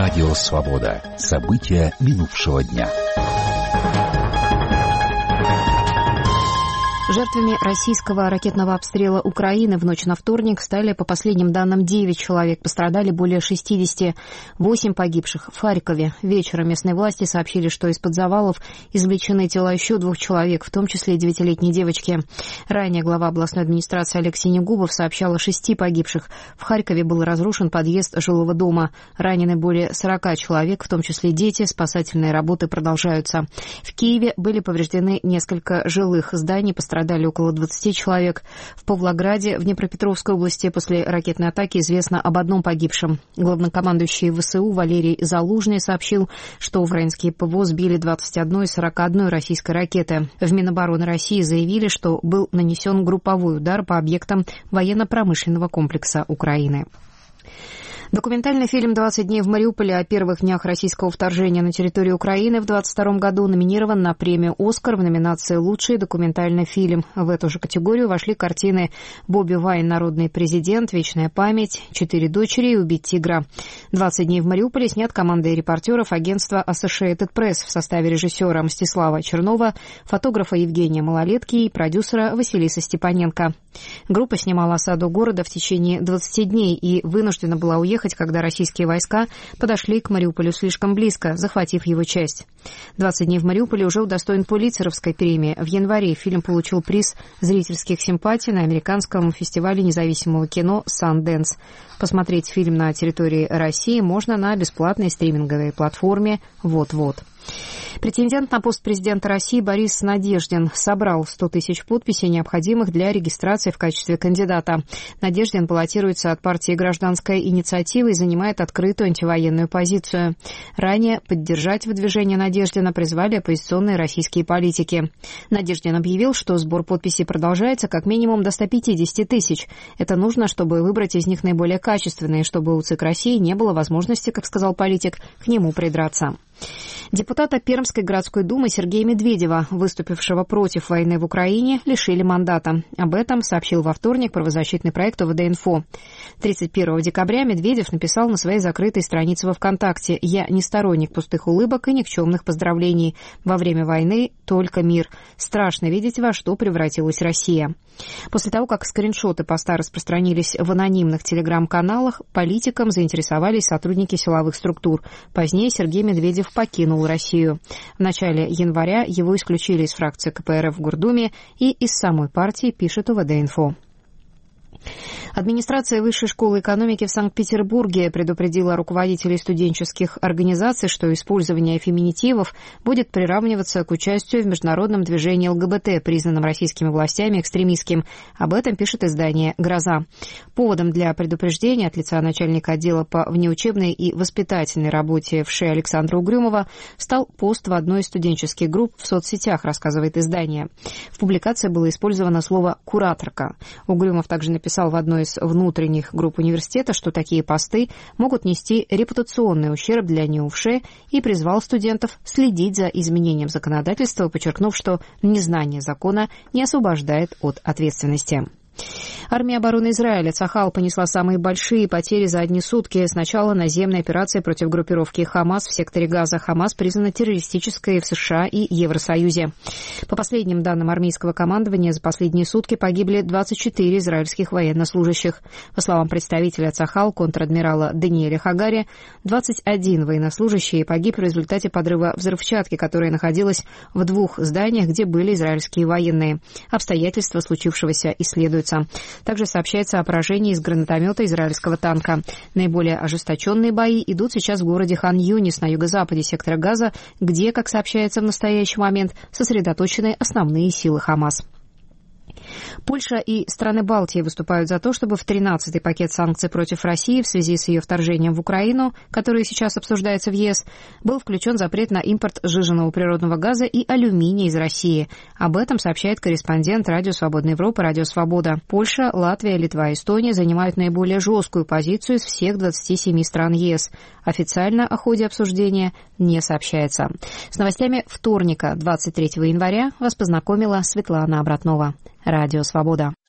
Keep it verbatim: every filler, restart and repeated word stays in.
Радио «Свобода». События минувшего дня. Жертвами российского ракетного обстрела Украины в ночь на вторник стали, по последним данным, девять человек. Пострадали более шестидесяти. восемь погибших в Харькове. Вечером местные власти сообщили, что из-под завалов извлечены тела еще двух человек, в том числе и девятилетней девочки. Ранее глава областной администрации Олег Синегубов сообщал о шести погибших. В Харькове был разрушен подъезд жилого дома. Ранены более сорока человек, в том числе дети. Спасательные работы продолжаются. В Киеве были повреждены несколько жилых зданий, пострадали Пострадали около двадцати человек. В Павлограде, в Днепропетровской области, после ракетной атаки известно об одном погибшем. Главнокомандующий ВСУ Валерий Залужный сообщил, что украинские ПВО сбили двадцать одну из сорока одной российской ракеты. В Минобороны России заявили, что был нанесен групповой удар по объектам военно-промышленного комплекса Украины. Документальный фильм «двадцать дней в Мариуполе» о первых днях российского вторжения на территорию Украины в двадцать втором году номинирован на премию «Оскар» в номинации «Лучший документальный фильм». В эту же категорию вошли картины «Бобби Вайн. Народный президент», «Вечная память», «Четыре дочери» и «Убить тигра». «двадцать дней в Мариуполе» снят командой репортеров агентства Associated Press в составе режиссера Мстислава Чернова, фотографа Евгения Малолетки и продюсера Василиса Степаненко. Группа снимала осаду города в течение двадцати дней и вынуждена была уехать, когда российские войска подошли к Мариуполю слишком близко, захватив его часть. «двадцать дней в Мариуполе» уже удостоен Пулитцеровской премии. В январе фильм получил приз зрительских симпатий на американском фестивале независимого кино «Санденс». Посмотреть фильм на территории России можно на бесплатной стриминговой платформе «Вот-вот». Претендент на пост президента России Борис Надеждин собрал сто тысяч подписей, необходимых для регистрации в качестве кандидата. Надеждин баллотируется от партии «Гражданская инициатива» и занимает открытую антивоенную позицию. Ранее поддержать выдвижение Надеждина призвали оппозиционные российские политики. Надеждин объявил, что сбор подписей продолжается как минимум до ста пятидесяти тысяч. Это нужно, чтобы выбрать из них наиболее качественные, чтобы у ЦИК России не было возможности, как сказал политик, к нему придраться. Депутата Пермской городской думы Сергея Медведева, выступившего против войны в Украине, лишили мандата. Об этом сообщил во вторник правозащитный проект ОВД-Инфо. тридцать первого декабря Медведев написал на своей закрытой странице во ВКонтакте: «Я не сторонник пустых улыбок и никчемных поздравлений. Во время войны только мир. Страшно видеть, во что превратилась Россия». После того, как скриншоты поста распространились в анонимных телеграм-каналах, политиком заинтересовались сотрудники силовых структур. Позднее Сергей Медведев покинул Россию. В начале января его исключили из фракции ка пэ эр эф в Гордуме и из самой партии, пишет ОВД-Инфо. Администрация Высшей школы экономики в Санкт-Петербурге предупредила руководителей студенческих организаций, что использование феминитивов будет приравниваться к участию в международном движении эл гэ бэ тэ, признанном российскими властями экстремистским. Об этом пишет издание «Гроза». Поводом для предупреждения от лица начальника отдела по внеучебной и воспитательной работе в ШИ Александра Угрюмова стал пост в одной из студенческих групп в соцсетях, рассказывает издание. В публикации было использовано слово «кураторка». Угрюмов также написал в одной из внутренних групп университета, что такие посты могут нести репутационный ущерб для НИУФШЭ, и призвал студентов следить за изменением законодательства, подчеркнув, что незнание закона не освобождает от ответственности. Армия обороны Израиля Цахал понесла самые большие потери за одни сутки с начала наземной операции против группировки Хамас в секторе Газа. Хамас признана террористической в США и Евросоюзе. По последним данным армейского командования, за последние сутки погибли двадцать четыре израильских военнослужащих. По словам представителя Цахал, контр-адмирала Даниэля Хагари, двадцать один военнослужащий погиб в результате подрыва взрывчатки, которая находилась в двух зданиях, где были израильские военные. Обстоятельства случившегося исследуются. Также сообщается о поражении из гранатомета израильского танка. Наиболее ожесточенные бои идут сейчас в городе Хан-Юнис на юго-западе сектора Газа, где, как сообщается в настоящий момент, сосредоточены основные силы Хамас. Польша и страны Балтии выступают за то, чтобы в тринадцатый пакет санкций против России в связи с ее вторжением в Украину, который сейчас обсуждается в е эс, был включен запрет на импорт сжиженного природного газа и алюминия из России. Об этом сообщает корреспондент Радио Свободной Европы «Радио Свобода». Польша, Латвия, Литва и Эстония занимают наиболее жесткую позицию из всех двадцати семи стран е эс. Официально о ходе обсуждения не сообщается. С новостями вторника, двадцать третьего января, вас познакомила Светлана Обратнова. Радио «Свобода».